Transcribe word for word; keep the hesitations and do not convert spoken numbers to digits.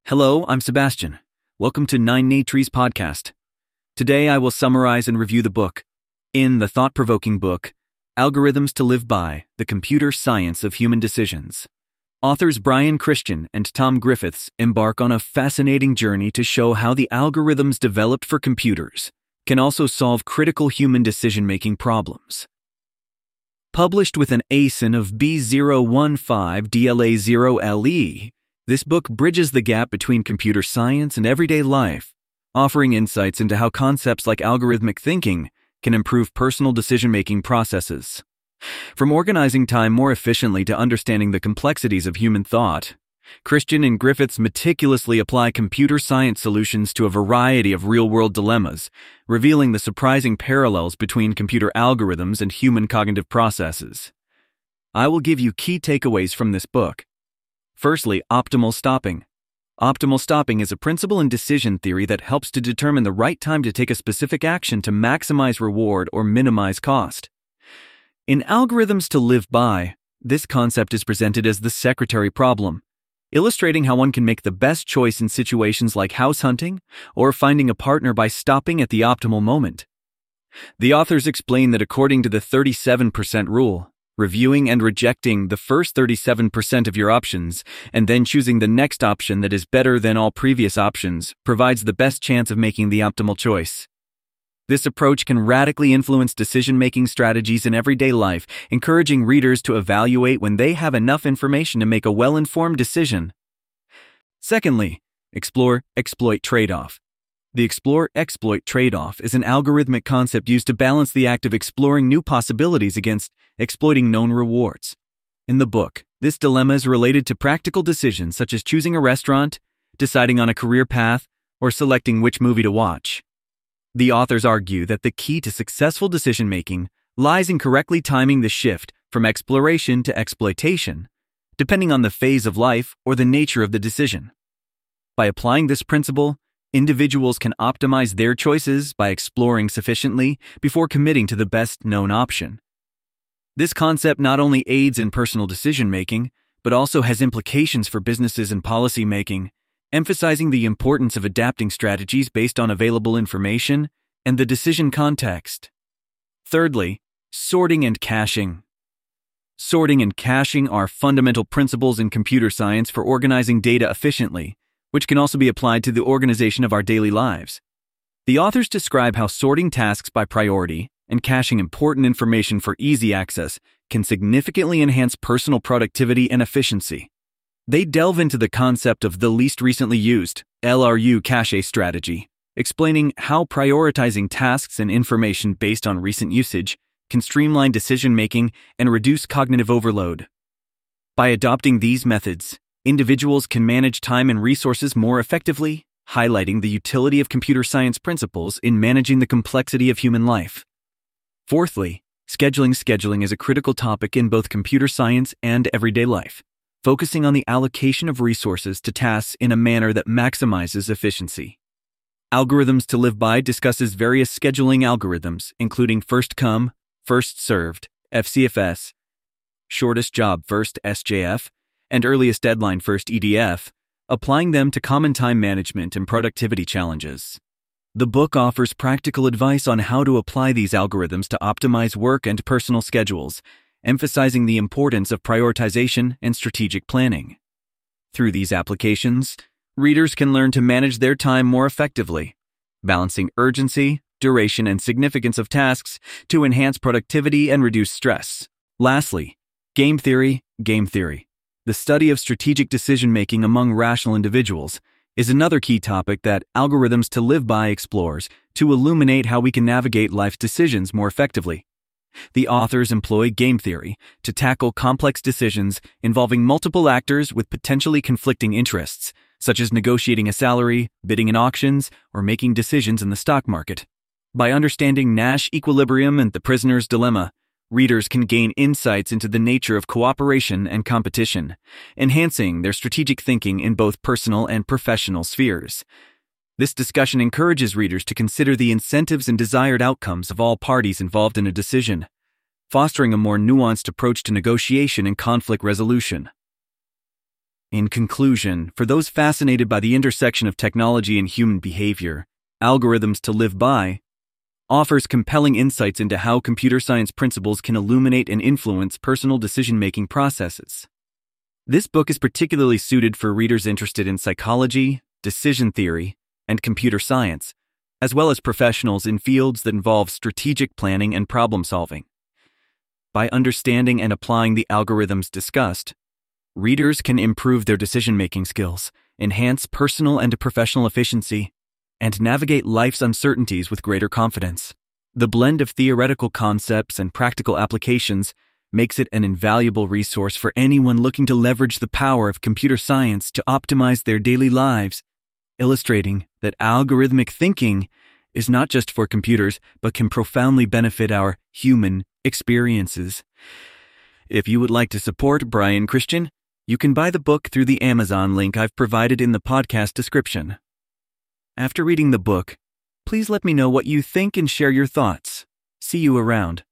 Hello, I'm Sebastian. Welcome to Nine Natries podcast. Today I will summarize and review the book, in the thought-provoking book, Algorithms to Live By, The Computer Science of Human Decisions. Authors Brian Christian and Tom Griffiths embark on a fascinating journey to show how the algorithms developed for computers can also solve critical human decision-making problems. Published with an A S I N of B zero one five D L A zero L E, this book bridges the gap between computer science and everyday life, offering insights into how concepts like algorithmic thinking can improve personal decision-making processes. From organizing time more efficiently to understanding the complexities of human thought, Christian and Griffiths meticulously apply computer science solutions to a variety of real-world dilemmas, revealing the surprising parallels between computer algorithms and human cognitive processes. I will give you key takeaways from this book. Firstly, optimal stopping. Optimal stopping is a principle in decision theory that helps to determine the right time to take a specific action to maximize reward or minimize cost. In Algorithms to Live By, this concept is presented as the secretary problem, illustrating how one can make the best choice in situations like house hunting or finding a partner by stopping at the optimal moment. The authors explain that according to the thirty-seven percent rule, reviewing and rejecting the first thirty-seven percent of your options and then choosing the next option that is better than all previous options provides the best chance of making the optimal choice. This approach can radically influence decision-making strategies in everyday life, encouraging readers to evaluate when they have enough information to make a well-informed decision. Secondly, explore-exploit trade-off. The explore-exploit trade-off is an algorithmic concept used to balance the act of exploring new possibilities against exploiting known rewards. In the book, this dilemma is related to practical decisions such as choosing a restaurant, deciding on a career path, or selecting which movie to watch. The authors argue that the key to successful decision-making lies in correctly timing the shift from exploration to exploitation, depending on the phase of life or the nature of the decision. By applying this principle, individuals can optimize their choices by exploring sufficiently before committing to the best known option. This concept not only aids in personal decision-making, but also has implications for businesses and policy-making, emphasizing the importance of adapting strategies based on available information and the decision context. Thirdly, sorting and caching. Sorting and caching are fundamental principles in computer science for organizing data efficiently, which can also be applied to the organization of our daily lives. The authors describe how sorting tasks by priority and caching important information for easy access can significantly enhance personal productivity and efficiency. They delve into the concept of the least recently used L R U cache strategy, explaining how prioritizing tasks and information based on recent usage can streamline decision-making and reduce cognitive overload. By adopting these methods, individuals can manage time and resources more effectively, highlighting the utility of computer science principles in managing the complexity of human life. Fourthly, scheduling scheduling is a critical topic in both computer science and everyday life, focusing on the allocation of resources to tasks in a manner that maximizes efficiency. Algorithms to Live By discusses various scheduling algorithms, including first come, first served, F C F S, shortest job first S J F, and earliest deadline first E D F, applying them to common time management and productivity challenges. The book offers practical advice on how to apply these algorithms to optimize work and personal schedules, emphasizing the importance of prioritization and strategic planning. Through these applications, readers can learn to manage their time more effectively, balancing urgency, duration, and significance of tasks to enhance productivity and reduce stress. Lastly, game theory, game theory. The study of strategic decision-making among rational individuals is another key topic that Algorithms to Live By explores to illuminate how we can navigate life's decisions more effectively. The authors employ game theory to tackle complex decisions involving multiple actors with potentially conflicting interests, such as negotiating a salary, bidding in auctions, or making decisions in the stock market. By understanding Nash equilibrium and the prisoner's dilemma, readers can gain insights into the nature of cooperation and competition, enhancing their strategic thinking in both personal and professional spheres. This discussion encourages readers to consider the incentives and desired outcomes of all parties involved in a decision, fostering a more nuanced approach to negotiation and conflict resolution. In conclusion, for those fascinated by the intersection of technology and human behavior, Algorithms to Live By offers compelling insights into how computer science principles can illuminate and influence personal decision-making processes. This book is particularly suited for readers interested in psychology, decision theory, and computer science, as well as professionals in fields that involve strategic planning and problem-solving. By understanding and applying the algorithms discussed, readers can improve their decision-making skills, enhance personal and professional efficiency, and navigate life's uncertainties with greater confidence. The blend of theoretical concepts and practical applications makes it an invaluable resource for anyone looking to leverage the power of computer science to optimize their daily lives, illustrating that algorithmic thinking is not just for computers, but can profoundly benefit our human experiences. If you would like to support Brian Christian, you can buy the book through the Amazon link I've provided in the podcast description. After reading the book, please let me know what you think and share your thoughts. See you around.